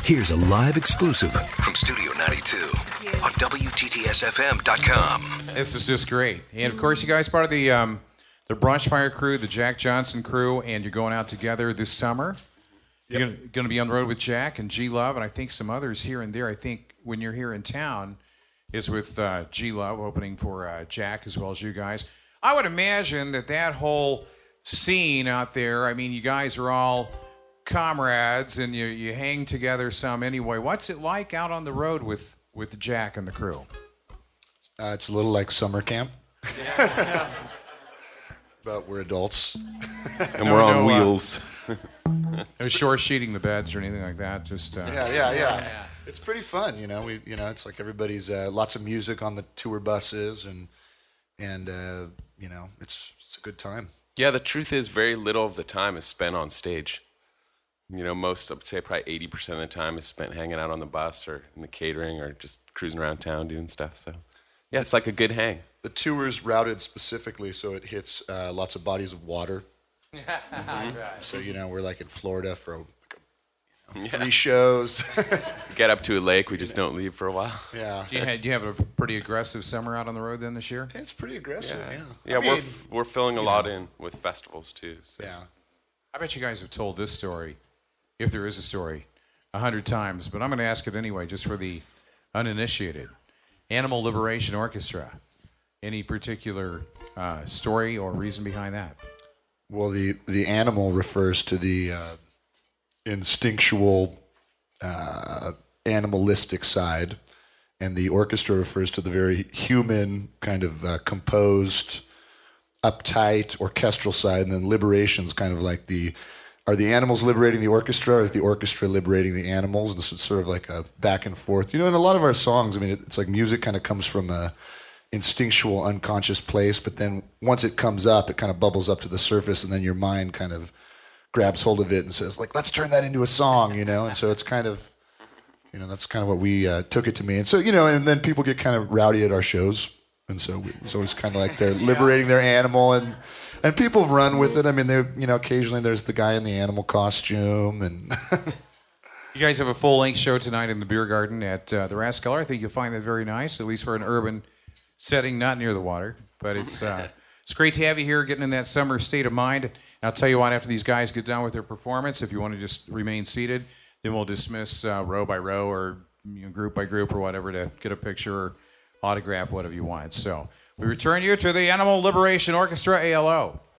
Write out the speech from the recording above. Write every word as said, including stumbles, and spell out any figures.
Here's a live exclusive from Studio ninety-two on W T T S F M dot com. This is just great. And, of course, you guys part of the um, the Brushfire crew, the Jack Johnson crew, and you're going out together this summer. Yep. You're going to be on the road with Jack and G Love, and I think some others here and there. I think when you're here in town is with uh, G Love opening for uh, Jack as well as you guys. I would imagine that that whole scene out there, I mean, you guys are all comrades and you, you hang together some anyway. What's it like out on the road with, with Jack and the crew? Uh, it's a little like summer camp. Yeah. But we're adults. And no, we're on no, wheels. Uh, no short sheeting the beds or anything like that. Just uh, yeah, yeah, yeah, yeah. It's pretty fun, you know. We, you know, it's like everybody's uh, lots of music on the tour buses, and and uh, you know, it's it's a good time. Yeah, the truth is, very little of the time is spent on stage. You know, most, I would say probably eighty percent of the time is spent hanging out on the bus or in the catering or just cruising around town doing stuff. So, yeah, it's like a good hang. The tour is routed specifically so it hits uh, lots of bodies of water. Mm-hmm. So, you know, we're like in Florida for like a, you know, three yeah. shows. Get up to a lake, we just don't leave for a while. Yeah. Do you, have, do you have a pretty aggressive summer out on the road then this year? It's pretty aggressive, yeah. Yeah, yeah I we're mean, we're filling a lot know. in with festivals too. So. Yeah. I bet you guys have told this story, if there is a story, a hundred times, but I'm going to ask it anyway, just for the uninitiated. Animal Liberation Orchestra. Any particular uh, story or reason behind that? Well, the, the animal refers to the uh, instinctual, uh, animalistic side, and the orchestra refers to the very human, kind of uh, composed, uptight, orchestral side, and then liberation's kind of like the, are the animals liberating the orchestra, or is the orchestra liberating the animals? And so it's sort of like a back and forth. You know, in a lot of our songs, I mean, it's like music kind of comes from a instinctual, unconscious place, but then once it comes up, it kind of bubbles up to the surface, and then your mind kind of grabs hold of it and says, like, let's turn that into a song, you know? And so it's kind of, you know, that's kind of what we uh, took it to me. And so, you know, and then people get kind of rowdy at our shows, and so we, it's always kind of like they're liberating their animal, and and people run with it. I mean, they, you know, occasionally there's the guy in the animal costume, and you guys have a full-length show tonight in the Beer Garden at uh, the Rathskeller. I think you'll find that very nice, at least for an urban setting, not near the water, but it's uh, it's great to have you here, getting in that summer state of mind. And I'll tell you what, after these guys get done with their performance, if you want to just remain seated, then we'll dismiss uh, row by row or you know, group by group or whatever to get a picture or autograph, whatever you want. So we return you to the Animal Liberation Orchestra, A L O.